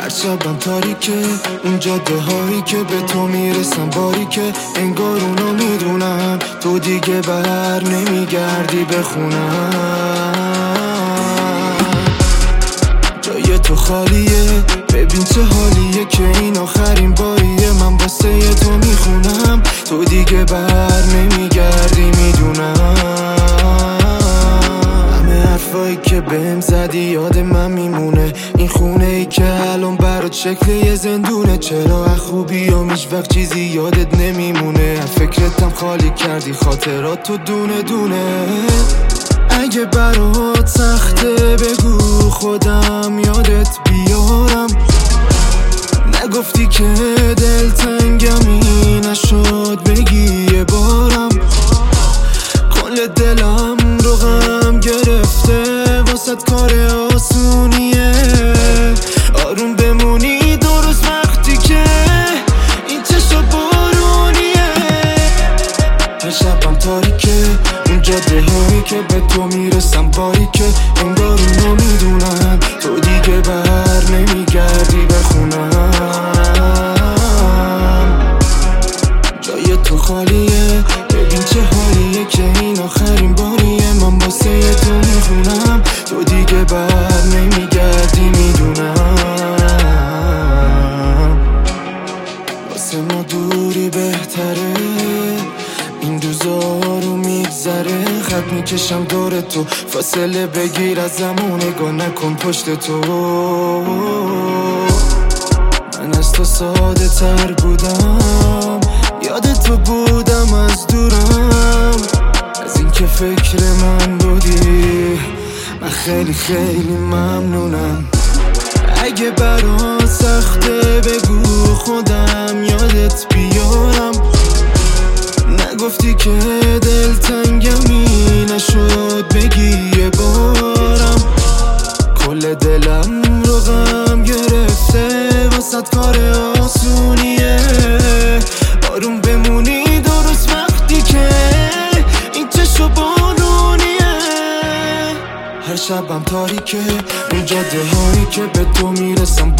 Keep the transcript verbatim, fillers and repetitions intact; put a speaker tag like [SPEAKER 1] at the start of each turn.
[SPEAKER 1] هر شبم تاریکه، اون جاده هایی که به تو میرسم باریکه. انگار اونو میدونم تو دیگه بر نمیگردی بخونم. جای تو خالیه، ببین چه حالیه که این آخرین باریه. من واسه تو میخونم تو دیگه بر نمیگردی میدونم. همه حرفایی که بهم زدی یاد من میمونه. این خونه ای که الان برات شکل یه زندونه. چرا از خوبی و هیچ وقت چیزی یادت نمیمونه. فکرتم خالی کردی خاطرات تو دونه دونه. اگه برات سخته بگو خودم یادت بیارم. نگفتی که دلتنگمی نشد بگی یه بارم. کل دلم رو غم گرفته واسه کار آسونیه. آروم بمونی درست وقتی که این چشم بارونیه. هر شبم تاریکه، اون جاده هایی که به تو میرسم باریکه. انگار اونو میدونم تو دیگه بر نمیگردی بخونم. جای تو خالیه، ببین چه حالیه که این آخرین باریه. من واسه تو میخونم تو دیگه بر نمیگردی میدونم. واسه ما دوری بهتره، این روزا رو میگذره. خط میکشم دور تو، فاصله بگیر از زمان. نگاه نکن پشت تو. من از تو ساده تر بودم، یاد تو بودم از دورم. از این که فکر من بودی من خیلی خیلی ممنونم. اگه برات سخته بگو خودم یادت بیارم. نگفتی که دلتنگمی نشد بگی یه بارم. کل دلم رو غم گرفته واسه کار آسونیه. آروم بمونی درست وقتی که این چشم بارونیه. هر شبم تاریکه، اون جاده هایی که به تو میرسم